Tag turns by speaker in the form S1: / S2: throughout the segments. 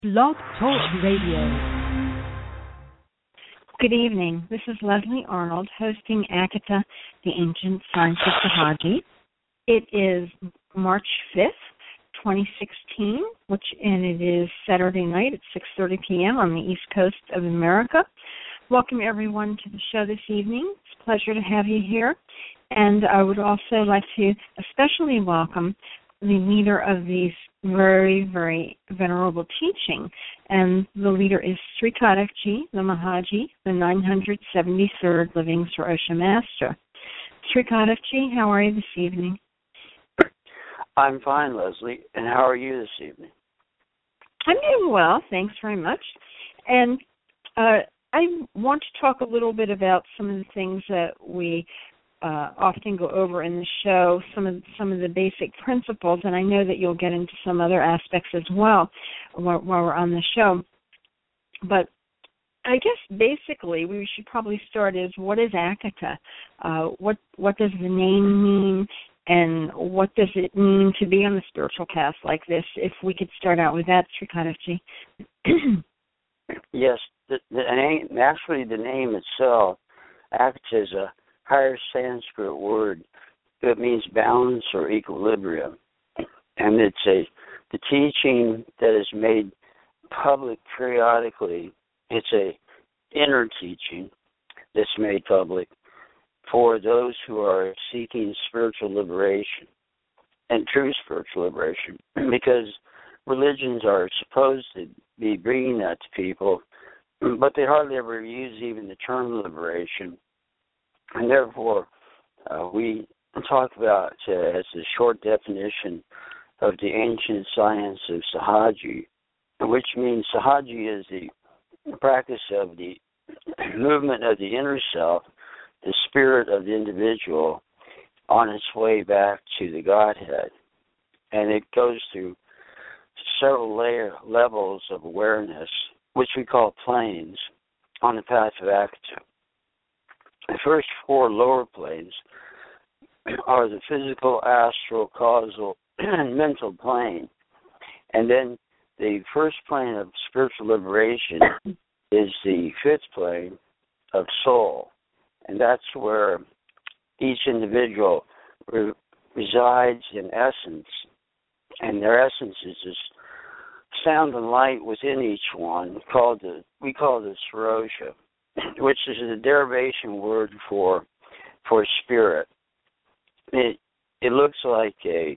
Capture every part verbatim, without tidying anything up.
S1: Blog Talk Radio.
S2: Good evening. This is Leslie Arnold hosting Akata, the Ancient Science of Sahaji. It is March fifth, twenty sixteen, which and it is Saturday night at six thirty p.m. on the East Coast of America. Welcome everyone to the show this evening. It's a pleasure to have you here. And I would also like to especially welcome the leader of these very, very venerable teaching. And the leader is Sri Kadakji, the Mahaji, the nine hundred seventy-third Living Sarosha Master. Sri Kadakji, how are you this evening?
S3: I'm fine, Leslie. And how are you this evening?
S2: I'm doing well, thanks very much. And uh, I want to talk a little bit about some of the things that we Uh, often go over in the show, some of some of the basic principles, and I know that you'll get into some other aspects as well while, while we're on the show. But I guess basically we should probably start is, what is Akata? Uh, what what does the name mean, and what does it mean to be on the spiritual path like this? If we could start out with that, Sri Kadakji.
S3: Yes, the, the name, actually the name itself, Akata, is a higher Sanskrit word that means balance or equilibrium, and it's a the teaching that is made public periodically. It's a inner teaching that's made public for those who are seeking spiritual liberation and true spiritual liberation, because religions are supposed to be bringing that to people, but they hardly ever use even the term liberation. And therefore, uh, we talk about, uh, as a short definition of the ancient science of Sahaji, which means Sahaji is the practice of the movement of the inner self, the spirit of the individual, on its way back to the Godhead. And it goes through several layer, levels of awareness, which we call planes, on the path of Akata. The first four lower planes are the physical, astral, causal, and mental plane. And then the first plane of spiritual liberation is the fifth plane of soul. And that's where each individual re- resides in essence. And their essence is this sound and light within each one, called the we call the Sarosha, which is a derivation word for for spirit. It it looks like a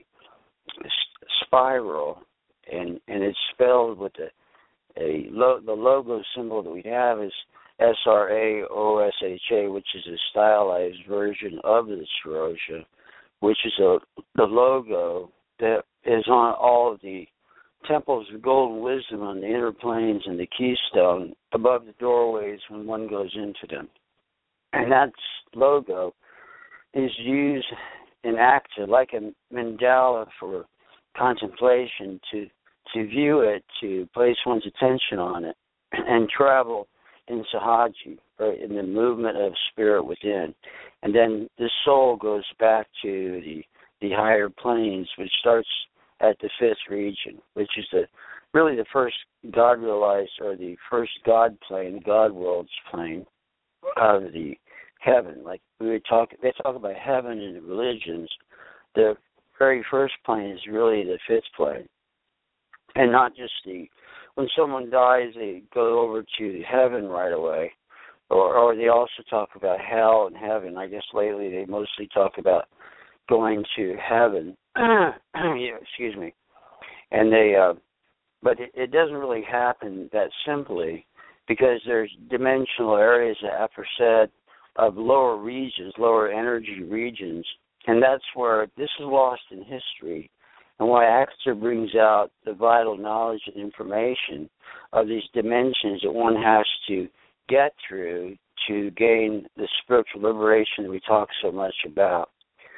S3: spiral, and and it's spelled with a a lo, the logo symbol that we have is S R A O S H A, which is a stylized version of the Sarosha, which is a the logo that is on all of the temples of golden wisdom on the inner planes and the keystone above the doorways when one goes into them. And that logo is used in Akata like a mandala for contemplation, to to view it, to place one's attention on it, and travel in Sahaji, right, in the movement of spirit within. And then the soul goes back to the, the higher planes, which starts at the fifth region, which is the really the first God realized, or the first God plane, God world's plane of the heaven. Like we would talk, they talk about heaven in the religions. The very first plane is really the fifth plane, and not just the. When someone dies, they go over to heaven right away, or or they also talk about hell and heaven. I guess lately they mostly talk about going to heaven. yeah, excuse me. And they, uh, but it, it doesn't really happen that simply, because there's dimensional areas, as I said, of lower regions, lower energy regions, and that's where this is lost in history, and why Akata brings out the vital knowledge and information of these dimensions that one has to get through to gain the spiritual liberation that we talk so much about.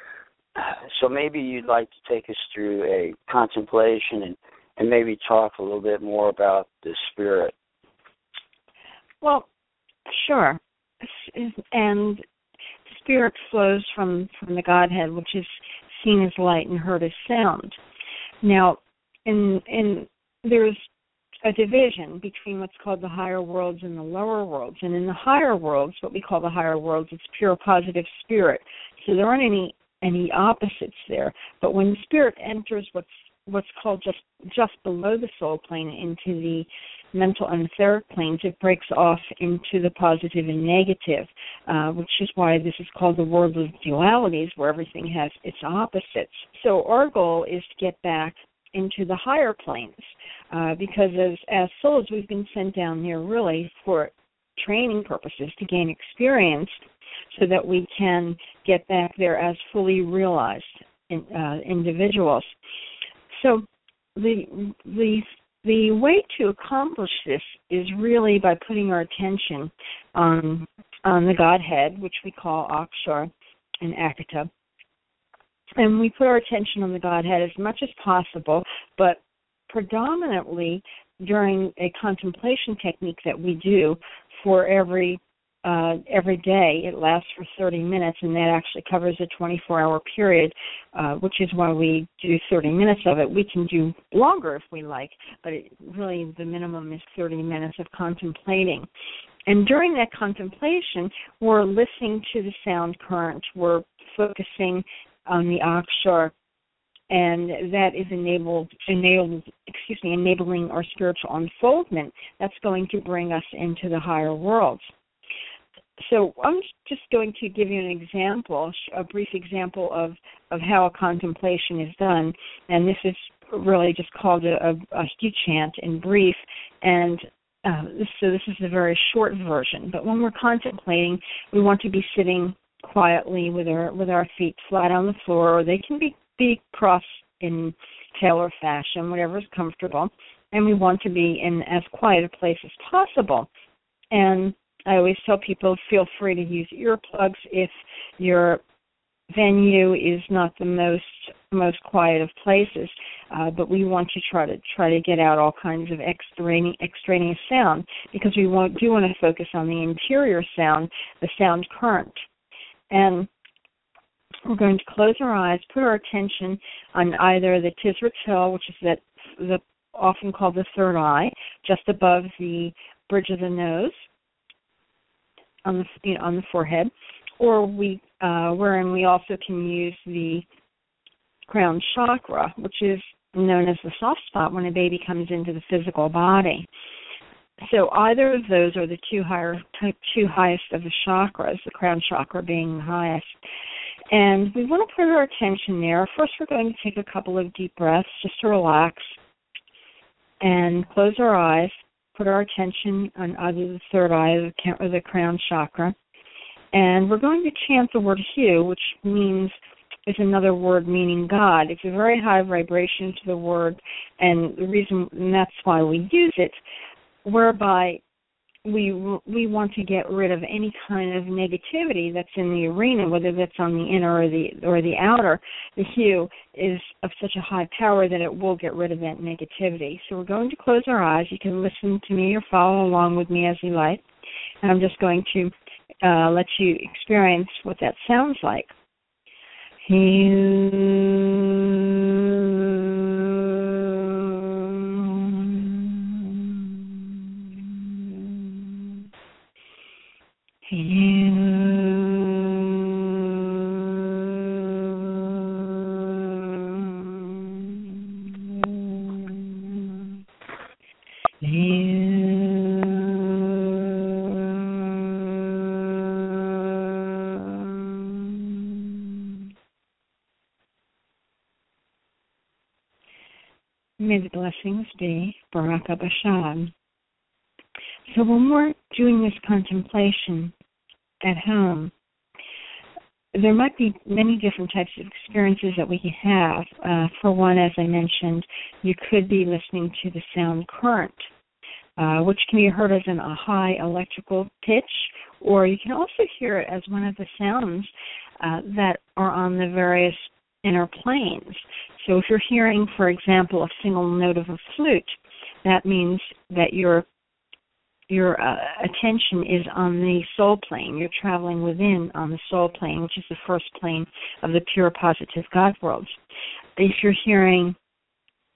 S3: So maybe you'd like to take us through a contemplation and, and maybe talk a little bit more about the spirit.
S2: Well, sure. And spirit flows from, from the Godhead, which is seen as light and heard as sound. Now, in in there's a division between what's called the higher worlds and the lower worlds. And in the higher worlds, what we call the higher worlds, it's pure positive spirit. So there aren't any any opposites there. But when the spirit enters what's what's called just just below the soul plane into the mental and etheric planes, it breaks off into the positive and negative, uh, which is why this is called the world of dualities, where everything has its opposites. So our goal is to get back into the higher planes, uh, because as, as souls, we've been sent down here really for training purposes to gain experience so that we can get back there as fully realized in, uh, individuals. So the the the way to accomplish this is really by putting our attention on on the Godhead, which we call Akshar and Akata. And we put our attention on the Godhead as much as possible, but predominantly during a contemplation technique that we do for every uh, every day. It lasts for thirty minutes, and that actually covers a twenty-four hour period, uh, which is why we do thirty minutes of it. We can do longer if we like, but it, really the minimum is thirty minutes of contemplating. And during that contemplation, we're listening to the sound current. We're focusing on the Akshar, and that is enabled, enabled, excuse me, enabling our spiritual unfoldment. That's going to bring us into the higher worlds. So I'm just going to give you an example, a brief example of, of how a contemplation is done, and this is really just called a, a, a Hu chant in brief, and uh, so this is a very short version. But when we're contemplating, we want to be sitting quietly with our with our feet flat on the floor, or they can be, be crossed in tailor fashion, whatever is comfortable, and we want to be in as quiet a place as possible. And I always tell people, feel free to use earplugs if your venue is not the most most quiet of places, uh, but we want to try to try to get out all kinds of extraneous, extraneous sound, because we want, do want to focus on the interior sound, the sound current. And we're going to close our eyes, put our attention on either the Tisrit Hill, which is that the often called the third eye, just above the bridge of the nose, on the you know, on the forehead, or we uh, wherein we also can use the crown chakra, which is known as the soft spot when a baby comes into the physical body. So either of those are the two higher, two highest of the chakras, the crown chakra being the highest. And we want to put our attention there. First, we're going to take a couple of deep breaths just to relax and close our eyes, put our attention on either the third eye or the crown chakra. And we're going to chant the word Hu, which means is another word meaning God. It's a very high vibration to the word, and the reason, and that's why we use it, whereby we we want to get rid of any kind of negativity that's in the arena, whether that's on the inner or the or the outer. The Hu is of such a high power that it will get rid of that negativity. So we're going to close our eyes. You can listen to me or follow along with me as you like. And I'm just going to uh, let you experience what that sounds like. Hu. May the blessings be Barak Abashad. So when we're doing this contemplation at home, there might be many different types of experiences that we can have. Uh, for one, as I mentioned, you could be listening to the sound current, uh, which can be heard as an, a high electrical pitch, or you can also hear it as one of the sounds uh, that are on the various inner planes. So if you're hearing, for example, a single note of a flute, that means that your your uh, attention is on the soul plane. You're traveling within on the soul plane, which is the first plane of the pure positive God worlds. If you're hearing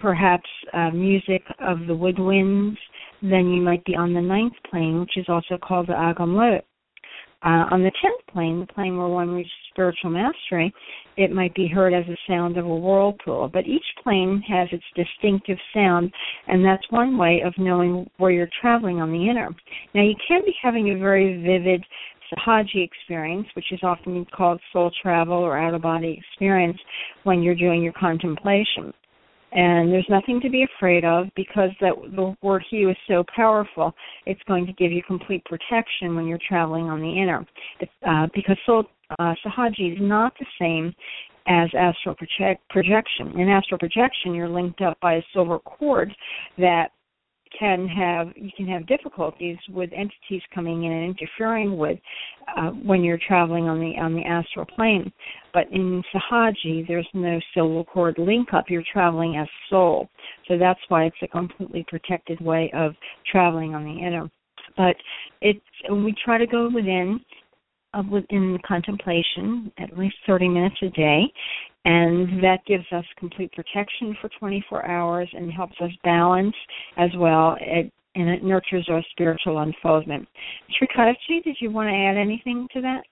S2: perhaps uh, music of the woodwinds, then you might be on the ninth plane, which is also called the Agamlut. Uh, on the tenth plane, the plane where one reaches spiritual mastery, it might be heard as the sound of a whirlpool. But each plane has its distinctive sound, and that's one way of knowing where you're traveling on the inner. Now, you can be having a very vivid Sahaji experience, which is often called soul travel or out-of-body experience when you're doing your contemplation. And there's nothing to be afraid of because that the word Hu is so powerful, it's going to give you complete protection when you're traveling on the inner. Uh, because soul, uh, Sahaji is not the same as astral project, projection. In astral projection, you're linked up by a silver cord that can have you can have difficulties with entities coming in and interfering with uh, when you're traveling on the on the astral plane. But in Sahaji, there's no silver cord link up. You're traveling as soul, so that's why it's a completely protected way of traveling on the inner. But it's we try to go within uh, within contemplation at least thirty minutes a day. And that gives us complete protection for twenty-four hours and helps us balance as well, it, and it nurtures our spiritual unfoldment. Srikadaji, did you want to add anything to that?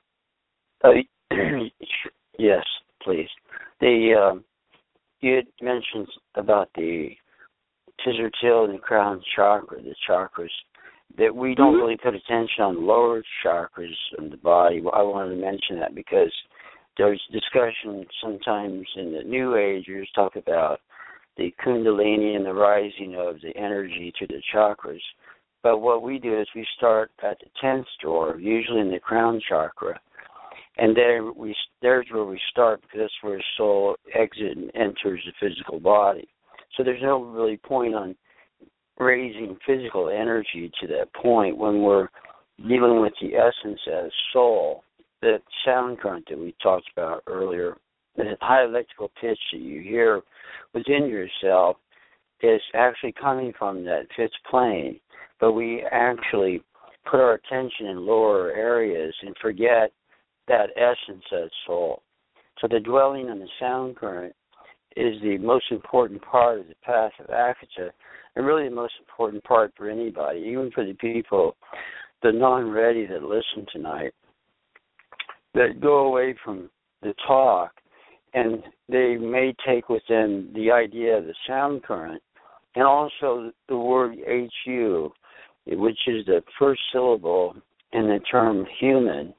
S3: Uh, yes, please. The um, you had mentioned about the Tissertil and the crown chakra, the chakras, that we don't mm-hmm. really put attention on the lower chakras in the body. I wanted to mention that because there's discussion sometimes in the New Agers talk about the Kundalini and the rising of the energy to the chakras. But what we do is we start at the tenth door, usually in the crown chakra, and there we there's where we start because that's where soul exits and enters the physical body. So there's no really point on raising physical energy to that point when we're dealing with the essence as soul. The sound current that we talked about earlier, the high electrical pitch that you hear within yourself is actually coming from that fifth plane, but we actually put our attention in lower areas and forget that essence of soul. So the dwelling on the sound current is the most important part of the path of Akata, and really the most important part for anybody, even for the people, the non-ready that listen tonight, that go away from the talk, and they may take with them the idea of the sound current, and also the word H U, which is the first syllable in the term human,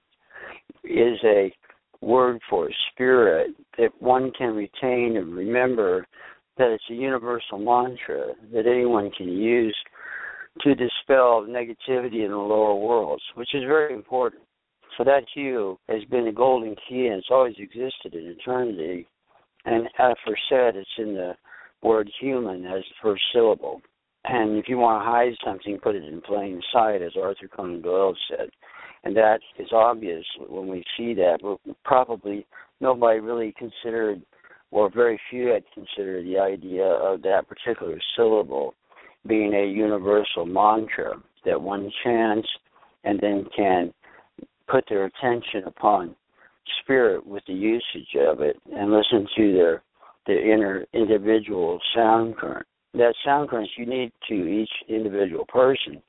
S3: is a word for spirit that one can retain and remember that it's a universal mantra that anyone can use to dispel negativity in the lower worlds, which is very important. So that hue has been a golden key, and it's always existed in eternity. And as for said, it's in the word human as the first syllable. And if you want to hide something, put it in plain sight, as Arthur Conan Doyle said. And that is obvious when we see that. But probably nobody really considered, or very few had considered, the idea of that particular syllable being a universal mantra that one chants and then can put their attention upon spirit with the usage of it and listen to their the inner individual sound current. That sound current is unique to each individual person.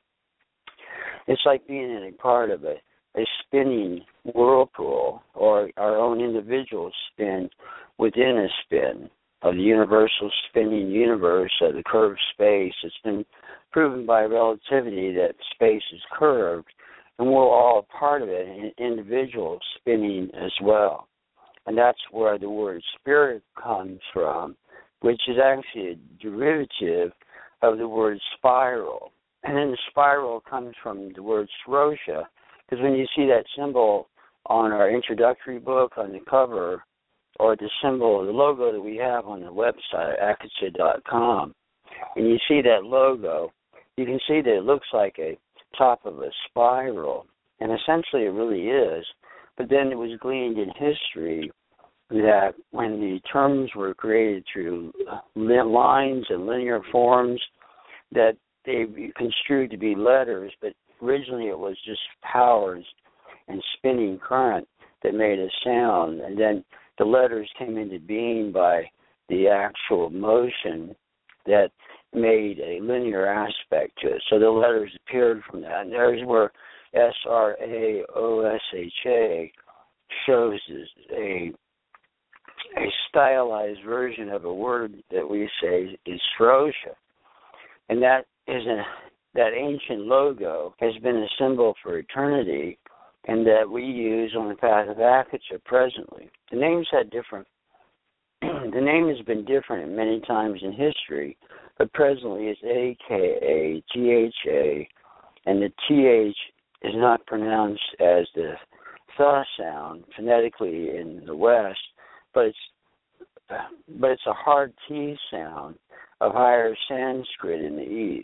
S3: It's like being in a part of a, a spinning whirlpool, or our own individual spin within a spin of the universal spinning universe of the curved space. It's been proven by relativity that space is curved, and we're all a part of it, an individual spinning as well. And that's where the word spirit comes from, which is actually a derivative of the word spiral. And then the spiral comes from the word Sarosha, because when you see that symbol on our introductory book on the cover, or the symbol, the logo that we have on the website, akata dot com, and you see that logo, you can see that it looks like a top of a spiral, and essentially it really is. But then it was gleaned in history that when the terms were created through lines and linear forms, that they construed to be letters, but originally it was just powers and spinning current that made a sound, and then the letters came into being by the actual motion that made a linear aspect to it. So the letters appeared from that. And there's where S R A O S H A shows a a stylized version of a word that we say is Srosia. And that is a that ancient logo has been a symbol for eternity, and that we use on the path of Akasha presently. The names had different the name has been different many times in history, but presently it's A K A T H A, and the T H is not pronounced as the th sound phonetically in the West, but it's but it's a hard T sound of higher Sanskrit in the East.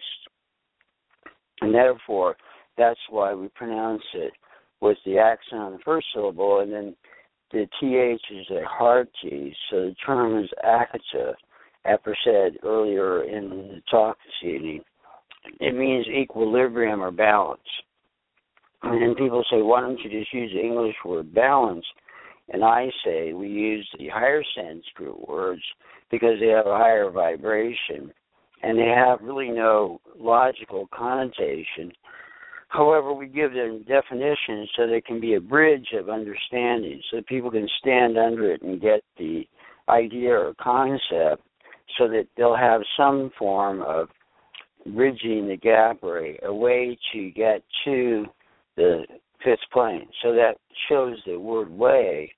S3: And therefore, that's why we pronounce it with the accent on the first syllable, and then the T H is a hard T, so the term is Akasha, as said earlier in the talk this evening. It means equilibrium or balance. And then people say, why don't you just use the English word balance? And I say we use the higher Sanskrit words because they have a higher vibration, and they have really no logical connotation. However, we give them definitions so there can be a bridge of understanding, so that people can stand under it and get the idea or concept, so that they'll have some form of bridging the gap or a, a way to get to the fifth plane. So that shows the word way,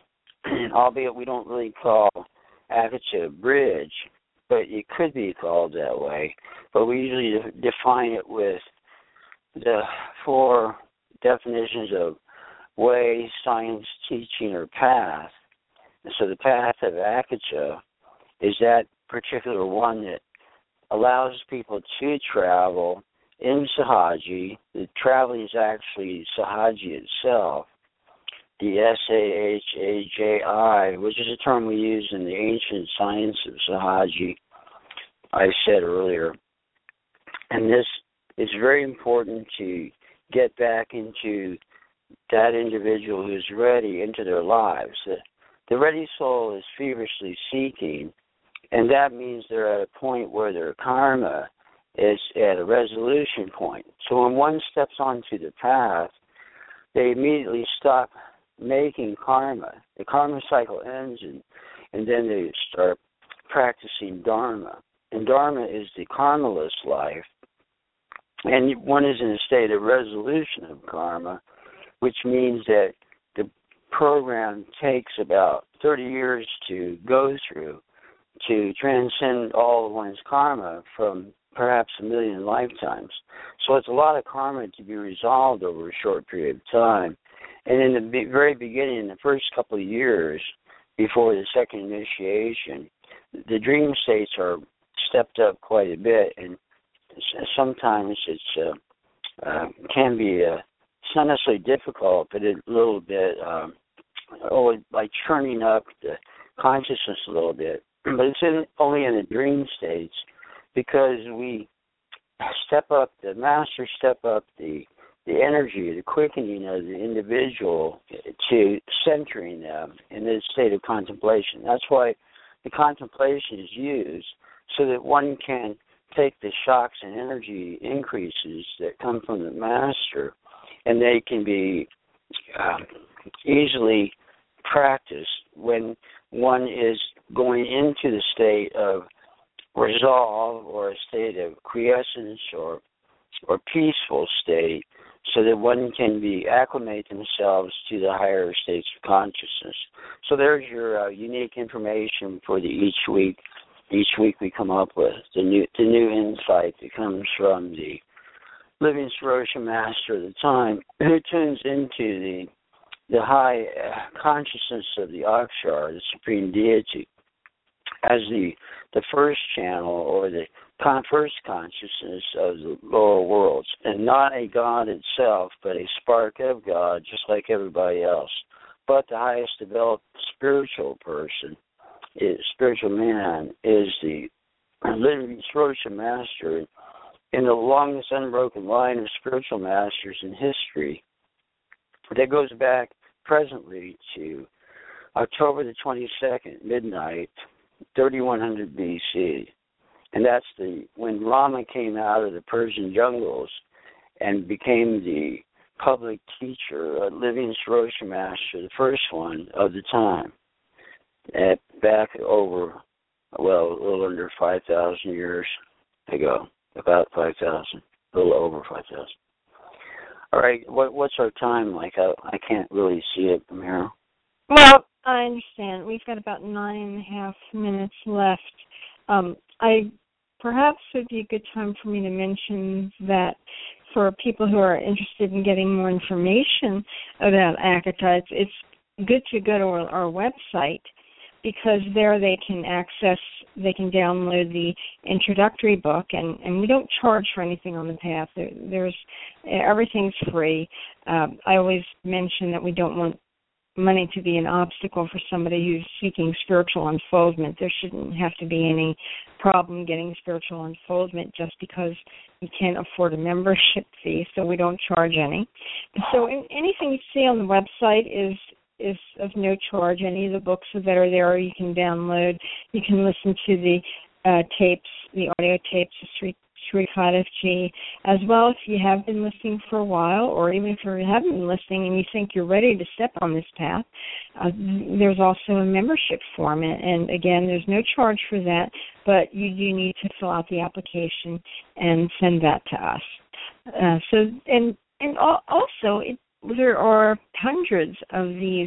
S3: albeit we don't really call Akasha a bridge, but it could be called that way. But we usually define it with the four definitions of way, science, teaching, or path. And so the path of Akasha is that particular one that allows people to travel in Sahaji. The traveling is actually Sahaji itself. The S A H A J I, which is a term we use in the ancient science of Sahaji, I said earlier. And this is very important to get back into that individual who's ready into their lives. The, the ready soul is feverishly seeking, and that means they're at a point where their karma is at a resolution point. So when one steps onto the path, they immediately stop making karma. The karma cycle ends, and, and then they start practicing dharma. And dharma is the karmaless life. And one is in a state of resolution of karma, which means that the program takes about thirty years to go through to transcend all of one's karma from perhaps a million lifetimes. So it's a lot of karma to be resolved over a short period of time. And in the be- very beginning, in the first couple of years before the second initiation, the dream states are stepped up quite a bit, and sometimes it's uh, uh, can be uh, it's not necessarily difficult, but a little bit um, oh, like churning up the consciousness a little bit. But it's in, only in the dream states, because we step up, the masters step up the the energy, the quickening of the individual to centering them in this state of contemplation. That's why the contemplation is used, so that one can take the shocks and energy increases that come from the master, and they can be um, easily practiced when one is going into the state of resolve or a state of quiescence or or peaceful state, so that one can be acclimate themselves to the higher states of consciousness. So there's your uh, unique information for the each week. Each week we come up with the new the new insight that comes from the living Sarosha master of the time, who tunes into the the high uh, consciousness of the Akshar, the supreme deity, as the the first channel or the con- first consciousness of the lower worlds, and not a God itself, but a spark of God, just like everybody else. But the highest developed spiritual person, is, spiritual man, is the living Sarosha master in the longest unbroken line of spiritual masters in history that goes back presently to October the twenty-second, midnight, thirty-one hundred B C. And that's the when Rama came out of the Persian jungles and became the public teacher, a living Sarosha master, the first one of the time, at back over, well, a little under five thousand years ago, about five thousand, a little over five thousand. All right, what, what's our time like? I, I can't really see it from here.
S2: Well, I understand. We've got about nine and a half minutes left. Um, I perhaps would be a good time for me to mention that for people who are interested in getting more information about Akata, it's, it's good to go to our, our website, because there they can access, they can download the introductory book, and, and we don't charge for anything on the path. There, there's everything's free. Um, I always mention that we don't want money to be an obstacle for somebody who's seeking spiritual unfoldment. There shouldn't have to be any problem getting spiritual unfoldment just because you can't afford a membership fee, so we don't charge any. So anything you see on the website is is of no charge. Any of the books that are there you can download. You can listen to the uh, tapes, the audio tapes of Sri Sri Kadavji, as well if you have been listening for a while, or even if you haven't been listening and you think you're ready to step on this path, uh, there's also a membership form, and again, there's no charge for that, but you do need to fill out the application and send that to us. Uh, so, and and also, it, there are hundreds of these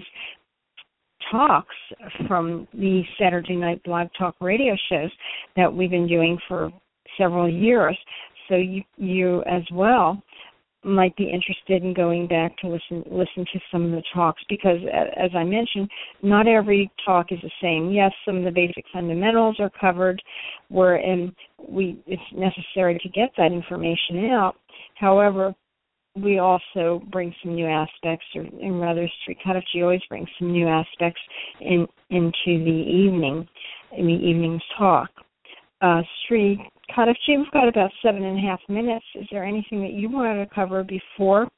S2: talks from the Saturday Night Blog Talk radio shows that we've been doing for several years, so you you as well might be interested in going back to listen listen to some of the talks, because as I mentioned, not every talk is the same. Yes, some of the basic fundamentals are covered, wherein we it's necessary to get that information out. However, we also bring some new aspects, or and rather, Sri Kadavji always brings some new aspects in into the evening, in the evening's talk. Uh, Sri Kadavji, we've got about seven and a half minutes. Is there anything that you wanted to cover before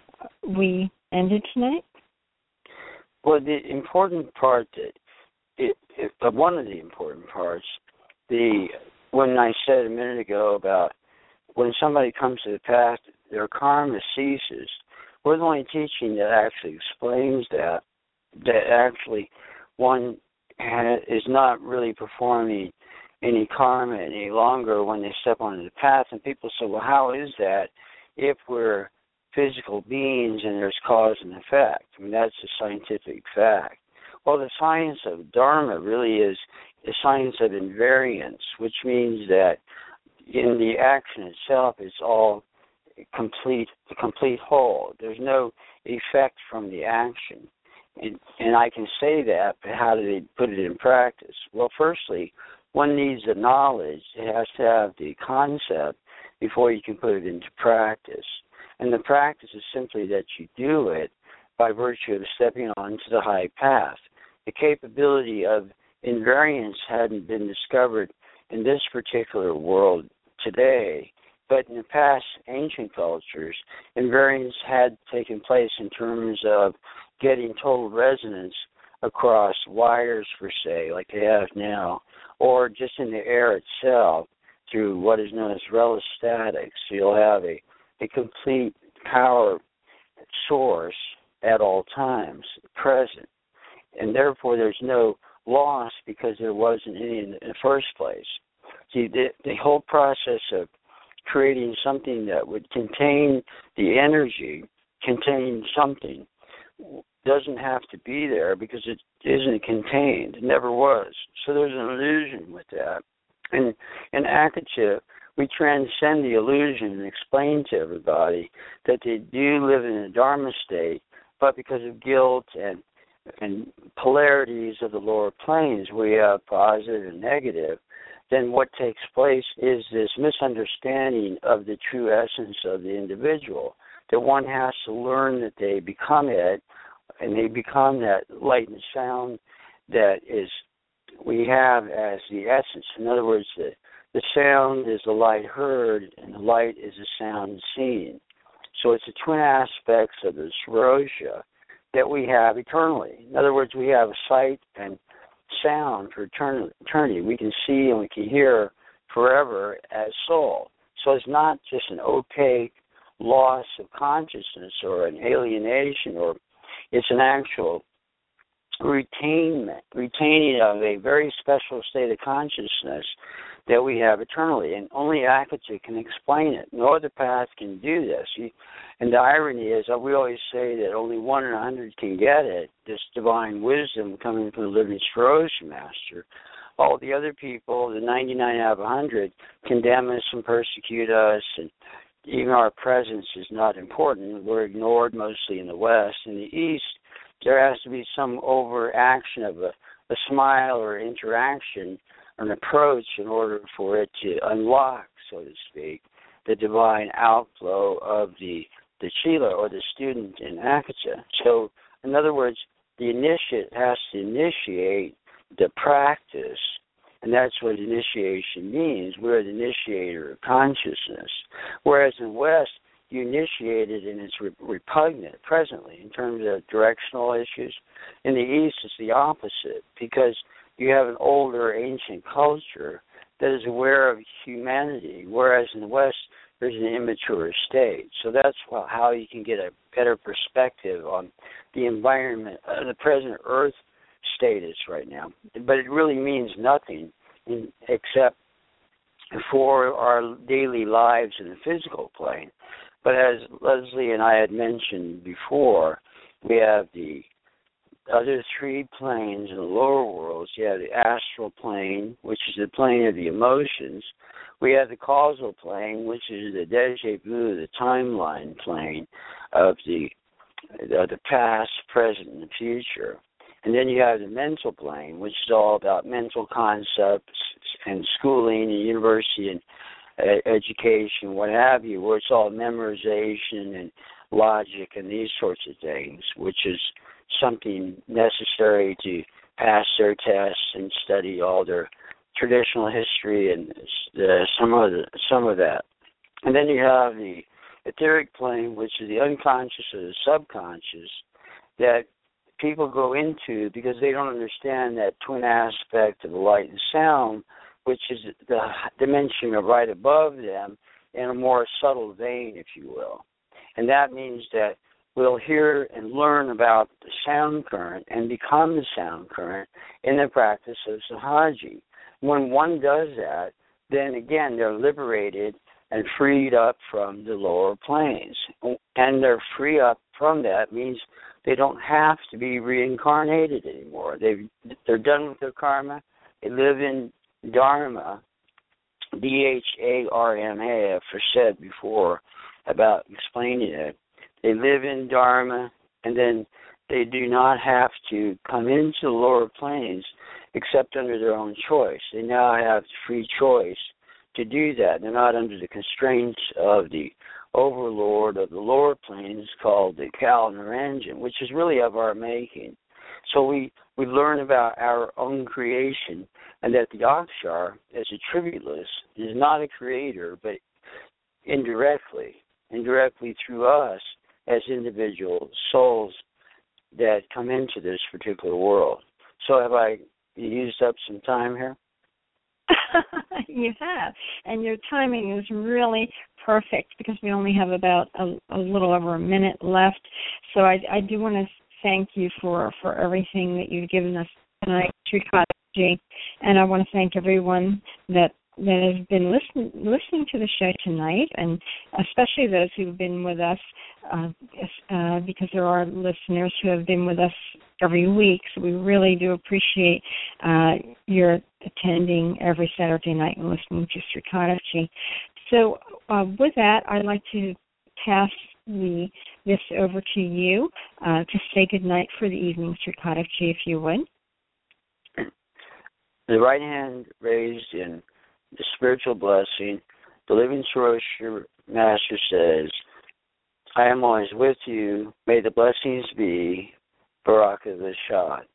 S2: we ended tonight?
S3: Well, the important part, that it, it, uh, one of the important parts, the when I said a minute ago about when somebody comes to the path, their karma ceases. We're the only teaching that actually explains that, that actually one ha- is not really performing any karma any longer when they step onto the path. And people say, well, how is that if we're physical beings and there's cause and effect? I mean, that's a scientific fact. Well, the science of Dharma really is the science of invariance, which means that in the action itself, it's all complete, the complete whole. There's no effect from the action. And, and I can say that, but how do they put it in practice? Well, firstly, one needs the knowledge. It has to have the concept before you can put it into practice. And the practice is simply that you do it by virtue of stepping onto the high path. The capability of invariance hadn't been discovered in this particular world today, but in the past ancient cultures, invariance had taken place in terms of getting total resonance across wires, per se, like they have now, or just in the air itself through what is known as relostatics. So you'll have a, a complete power source at all times present. And therefore there's no loss because there wasn't any in the first place. See, the, the whole process of creating something that would contain the energy, contain something, doesn't have to be there because it isn't contained. It never was. So there's an illusion with that. And in Akata, we transcend the illusion and explain to everybody that they do live in a Dharma state, but because of guilt and and polarities of the lower planes, we have positive and negative, then what takes place is this misunderstanding of the true essence of the individual, that one has to learn that they become it, and they become that light and sound that is we have as the essence. In other words, the, the sound is the light heard, and the light is the sound seen. So it's the twin aspects of the Sarosha that we have eternally. In other words, we have a sight and sound for eternity. We can see and we can hear forever as soul. So it's not just an opaque loss of consciousness or an alienation, or it's an actual retainment, retaining of a very special state of consciousness that we have eternally, and only Akata can explain it. No other path can do this. You, and the irony is that we always say that only one in a hundred can get it, this divine wisdom coming from the living Sroja Master. All the other people, the ninety-nine out of one hundred, condemn us and persecute us, and even our presence is not important. We're ignored mostly in the West. In the East, there has to be some overaction of a, a smile or interaction, an approach, in order for it to unlock, so to speak, the divine outflow of the, the Chela or the student in Akata. So, in other words, the initiate has to initiate the practice, and that's what initiation means. We're the initiator of consciousness. Whereas in West, you initiate it and it's re- repugnant presently in terms of directional issues. In the East, it's the opposite, because you have an older, ancient culture that is aware of humanity, whereas in the West, there's an immature state. So that's how you can get a better perspective on the environment, uh, the present Earth status right now. But it really means nothing in, except for our daily lives in the physical plane. But as Leslie and I had mentioned before, we have the other three planes in the lower worlds. You have the astral plane, which is the plane of the emotions. We have the causal plane, which is the déjà vu, the timeline plane of the, of the past, present, and the future. And then you have the mental plane, which is all about mental concepts and schooling and university and uh, education, what have you, where it's all memorization and logic and these sorts of things, which is something necessary to pass their tests and study all their traditional history and uh, some of the, some of that. And then you have the etheric plane, which is the unconscious or the subconscious, that people go into because they don't understand that twin aspect of the light and sound, which is the dimension of right above them in a more subtle vein, if you will. And that means that we'll hear and learn about the sound current and become the sound current in the practice of Sahaji. When one does that, then again, they're liberated and freed up from the lower planes. And they're free up from that means they don't have to be reincarnated anymore. They've, they're done with their karma. They live in Dharma, D H A R M A, I've said before about explaining it. They live in Dharma, and then they do not have to come into the lower planes except under their own choice. They now have free choice to do that. They're not under the constraints of the overlord of the lower planes called the Kal Naranjan, which is really of our making. So we, we learn about our own creation, and that the Akshar, as a tributeless, is not a creator, but indirectly, indirectly through us as individual souls that come into this particular world. So have I used up some time here?
S2: You have, and your timing is really perfect because we only have about a, a little over a minute left. So I, I do want to thank you for, for everything that you've given us tonight, Srikataji, and I want to thank everyone that that has been listen, listening to the show tonight, and especially those who have been with us, uh, uh, because there are listeners who have been with us every week, so we really do appreciate uh, your attending every Saturday night and listening to Srikataji. So uh, with that, I'd like to pass the, this over to you uh, to say goodnight for the evening, Srikataji, if you would.
S3: The right hand raised in the spiritual blessing, the living Sroja Master says, I am always with you. May the blessings be Baraka Vishad.